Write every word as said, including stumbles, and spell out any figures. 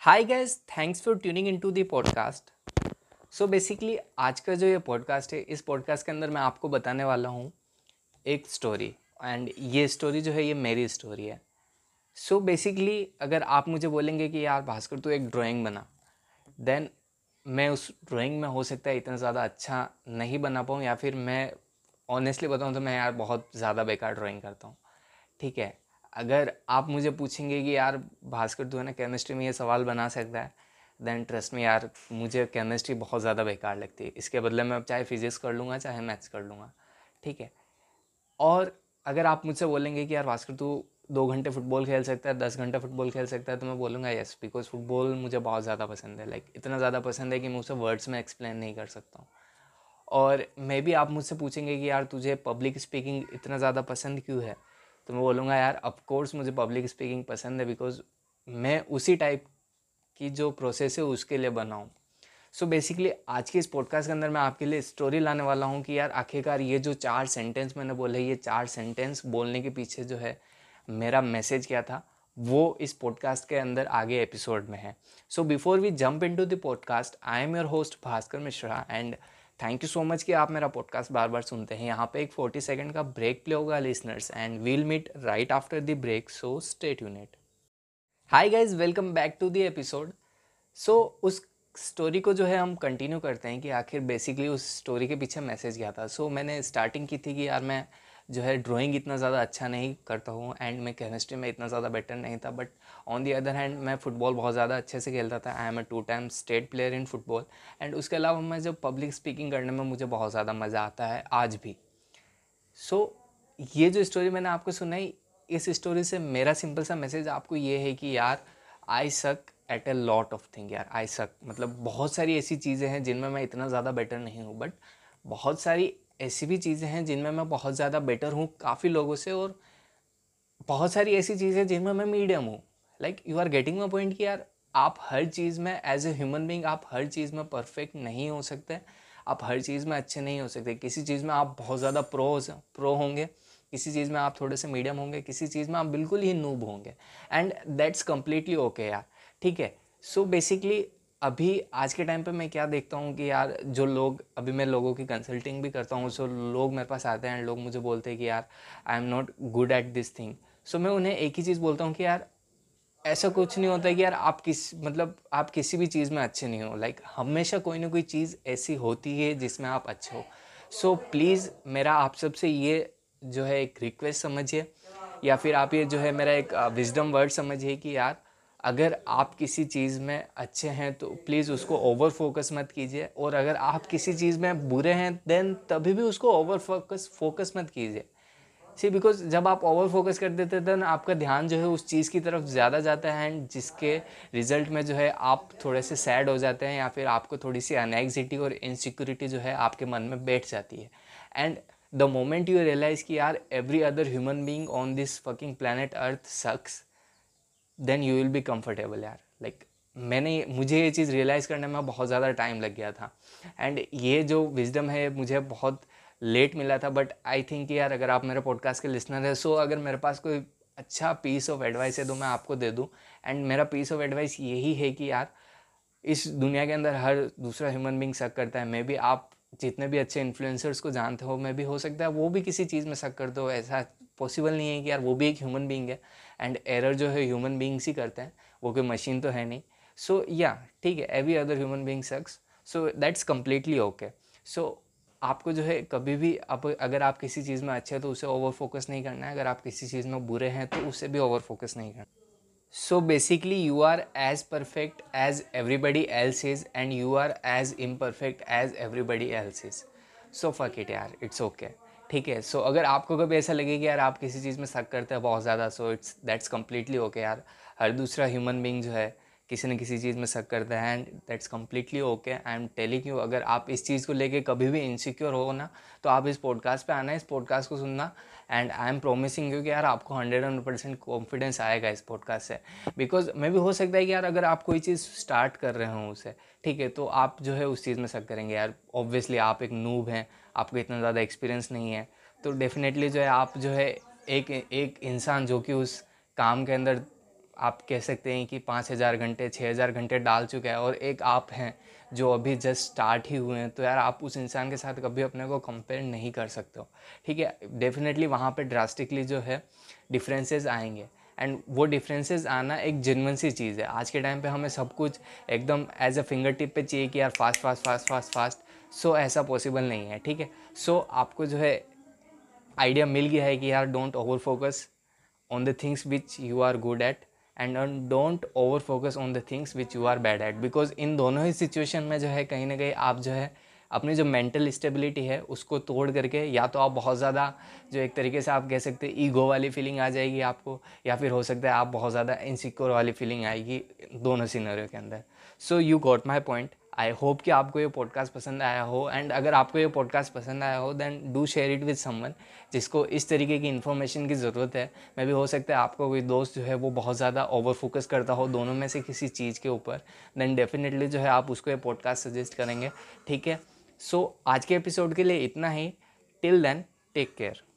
Hi guys, thanks for tuning into the podcast. So basically आज का जो ये पॉडकास्ट है, इस पॉडकास्ट के अंदर मैं आपको बताने वाला हूँ एक स्टोरी। एंड ये स्टोरी जो है ये मेरी स्टोरी है। सो so बेसिकली अगर आप मुझे बोलेंगे कि यार भास्कर तू एक ड्राइंग बना, देन मैं उस ड्राइंग में हो सकता है इतना ज़्यादा अच्छा नहीं बना पाऊँ, या फिर मैं ऑनेस्टली बताऊँ तो मैं यार बहुत ज़्यादा बेकार ड्राइंग करता हूँ। ठीक है, अगर आप मुझे पूछेंगे कि यार भास्कर तू है ना केमिस्ट्री में ये सवाल बना सकता है, देन ट्रस्ट में यार मुझे केमिस्ट्री बहुत ज़्यादा बेकार लगती है। इसके बदले में अब चाहे फिजिक्स कर लूँगा चाहे मैथ्स कर लूँगा। ठीक है, और अगर आप मुझसे बोलेंगे कि यार भास्कर तू दो घंटे फुटबॉल खेल सकता है, दस घंटे फुटबॉल खेल सकता है, तो मैं बोलूँगा यस, बिकॉज फुटबॉल मुझे बहुत ज़्यादा पसंद है। लाइक इतना ज़्यादा पसंद है कि मैं उसे वर्ड्स में एक्सप्लेन नहीं कर सकता हूँ। और मे बी आप मुझसे पूछेंगे कि यार तुझे पब्लिक स्पीकिंग इतना ज़्यादा पसंद क्यों है, तो मैं बोलूँगा यार ऑफ कोर्स मुझे पब्लिक स्पीकिंग पसंद है, बिकॉज मैं उसी टाइप की जो प्रोसेस है उसके लिए बना हूँ। सो बेसिकली आज के इस पॉडकास्ट के अंदर मैं आपके लिए स्टोरी लाने वाला हूँ कि यार आखिरकार ये जो चार सेंटेंस मैंने बोले, ये चार सेंटेंस बोलने के पीछे जो है मेरा मैसेज क्या था, वो इस पॉडकास्ट के अंदर आगे एपिसोड में है। So before we jump into the podcast, I am your host Bhaskar Mishra, and thank you so much कि आप मेरा पॉडकास्ट बार बार सुनते हैं। यहाँ पे एक फोर्टी सेकेंड का ब्रेक प्ले होगा listeners, and we'll meet right after the break, so stay tuned. Hi guys, welcome back to the episode. So उस स्टोरी को जो है हम कंटिन्यू करते हैं कि आखिर बेसिकली उस स्टोरी के पीछे मैसेज क्या था। सो so, मैंने स्टार्टिंग की थी कि यार मैं जो है ड्राइंग इतना ज़्यादा अच्छा नहीं करता हूँ, एंड मैं केमिस्ट्री में इतना ज़्यादा बेटर नहीं था, but on the other hand मैं फुटबॉल बहुत ज़्यादा अच्छे से खेलता था। I am a two time state player in football. And उसके अलावा मैं जब पब्लिक स्पीकिंग करने में मुझे बहुत ज़्यादा मज़ा आता है आज भी। सो so, ये जो स्टोरी मैंने आपको सुनाई, इस स्टोरी से मेरा सिंपल सा मैसेज आपको ये है कि यार I suck at a lot of thing. यार आई सक मतलब बहुत सारी ऐसी चीज़ें हैं जिनमें मैं इतना ज़्यादा बेटर नहीं हूँ, बट बहुत सारी ऐसी भी चीज़ें हैं जिनमें मैं बहुत ज़्यादा बेटर हूँ काफ़ी लोगों से, और बहुत सारी ऐसी चीज़ें जिनमें मैं मीडियम हूँ। Like you are getting my point कि यार आप हर चीज़ में एज ए ह्यूमन बींग आप हर चीज़ में परफेक्ट नहीं हो सकते, आप हर चीज़ में अच्छे नहीं हो सकते। किसी चीज़ में आप बहुत ज़्यादा प्रो प्रो होंगे, किसी चीज़ में आप थोड़े से मीडियम होंगे, किसी चीज़ में आप बिल्कुल ही नूब होंगे, एंड दैट्स कम्प्लीटली ओके यार। ठीक है, सो बेसिकली अभी आज के टाइम पे मैं क्या देखता हूँ कि यार जो लोग, अभी मैं लोगों की कंसल्टिंग भी करता हूँ, सो लोग मेरे पास आते हैं, लोग मुझे बोलते हैं कि यार I am not good at this thing. So मैं उन्हें एक ही चीज़ बोलता हूँ कि यार ऐसा कुछ नहीं होता है कि यार आप किस मतलब आप किसी भी चीज़ में अच्छे नहीं हो। लाइक हमेशा कोई ना कोई चीज़ ऐसी होती है जिसमें आप अच्छे हो। सो प्लीज़ मेरा आप सबसे ये जो है एक रिक्वेस्ट समझिए, या फिर आप ये जो है मेरा एक विजडम वर्ड समझिए कि यार अगर आप किसी चीज़ में अच्छे हैं तो प्लीज़ उसको ओवर फोकस मत कीजिए, और अगर आप किसी चीज़ में बुरे हैं देन तभी भी उसको ओवर फोकस फोकस मत कीजिए। सी बिकॉज जब आप ओवर फोकस कर देते हैं ना, आपका ध्यान जो है उस चीज़ की तरफ ज़्यादा जाता है, एंड जिसके रिजल्ट में जो है आप थोड़े से सैड हो जाते हैं, या फिर आपको थोड़ी सी एनएग्जिटी और इनसिक्योरिटी जो है आपके मन में बैठ जाती है। And the moment you realize कि यार every other human being on this fucking planet earth sucks, then you will be comfortable यार। लाइक मैंने मुझे ये चीज़ रियलाइज़ करने में बहुत ज़्यादा टाइम लग गया था, एंड ये जो विजडम है मुझे बहुत लेट मिला था, बट आई थिंक यार अगर आप मेरे पॉडकास्ट के लिसनर है, सो अगर मेरे पास कोई अच्छा पीस ऑफ एडवाइस है तो मैं आपको दे दूँ। एंड मेरा पीस ऑफ एडवाइस यही है कि यार इस दुनिया के अंदर हर दूसरा ह्यूमन बींग शक करता है। मे बी आप जितने भी अच्छे इन्फ्लुएंसर्स को जानते हो, मे बी हो सकता है वो भी किसी चीज़ में शक करते हो। ऐसा पॉसिबल नहीं है कि यार वो भी एक ह्यूमन बींग है, एंड एरर जो है ह्यूमन बींग्स ही करते हैं, वो कोई मशीन तो है नहीं। सो या ठीक है, every other human being sucks, so that's completely okay. So आपको जो है कभी भी आप अगर आप किसी चीज़ में अच्छे हैं तो उसे ओवर फोकस नहीं करना है, अगर आप किसी चीज़ में बुरे हैं तो उससे भी ओवर फोकस नहीं करना। So basically, you are as perfect as everybody else is, and you are as imperfect as everybody else is. So fuck it यार, it's okay. ठीक है, सो so, अगर आपको कभी ऐसा लगे कि यार आप किसी चीज़ में शक करते हैं बहुत ज़्यादा, so it's that's completely okay यार। हर दूसरा ह्यूमन बींग जो है किसी न किसी चीज़ में शक करता है, and that's completely okay. I am telling you, अगर आप इस चीज़ को लेके कभी भी इनसिक्योर हो ना, तो आप इस पॉडकास्ट पे आना, इस पॉडकास्ट को सुनना, and I am promising you कि यार आपको हंड्रेड हंड्रेड परसेंट कॉन्फिडेंस आएगा इस पॉडकास्ट से। बिकॉज मे भी हो सकता है कि यार अगर आप कोई चीज़ स्टार्ट कर रहे हो उसे, ठीक है, तो आप जो है उस चीज़ में शक करेंगे यार। ऑब्वियसली आप एक नूब हैं, आपको इतना ज़्यादा एक्सपीरियंस नहीं है, तो डेफिनेटली जो है आप जो है एक एक इंसान जो कि उस काम के अंदर आप कह सकते हैं कि पाँच हज़ार घंटे छः हज़ार घंटे डाल चुका है और एक आप हैं जो अभी जस्ट स्टार्ट ही हुए हैं, तो यार आप उस इंसान के साथ कभी अपने को कंपेयर नहीं कर सकते हो, ठीक है। डेफिनेटली वहाँ पे ड्रास्टिकली जो है डिफरेंसेस आएंगे, एंड वो डिफरेंसेस आना एक जेन्युइन सी चीज़ है। आज के टाइम पे हमें सब कुछ एकदम एज अ फिंगर टिप पे चाहिए कि यार fast fast fast fast fast so ऐसा पॉसिबल नहीं है, ठीक है। सो so, आपको जो है आइडिया मिल गया है कि यार don't over focus on the things which you are good at and don't over focus on the things which you are bad at, because इन दोनों ही सिचुएशन में जो है कहीं ना कहीं आप जो है अपनी जो मेंटल स्टेबिलिटी है उसको तोड़ करके, या तो आप बहुत ज़्यादा जो एक तरीके से आप कह सकते हैं ईगो वाली फीलिंग आ जाएगी आपको, या फिर हो सकता है आप बहुत ज़्यादा इनसिक्योर वाली फीलिंग आएगी दोनों सिनेरियो के अंदर। So you got my point. I hope कि आपको ये पॉडकास्ट पसंद आया हो, एंड अगर आपको ये पॉडकास्ट पसंद आया हो then do share it with someone जिसको इस तरीके की इन्फॉर्मेशन की ज़रूरत है। मे भी हो सकता है आपको कोई दोस्त जो है वो बहुत ज़्यादा ओवर फोकस करता हो दोनों में से किसी चीज़ के ऊपर, देन डेफिनेटली जो है आप उसको ये पॉडकास्ट सजेस्ट करेंगे, ठीक है। सो आज के एपिसोड के लिए इतना ही। Till then take care.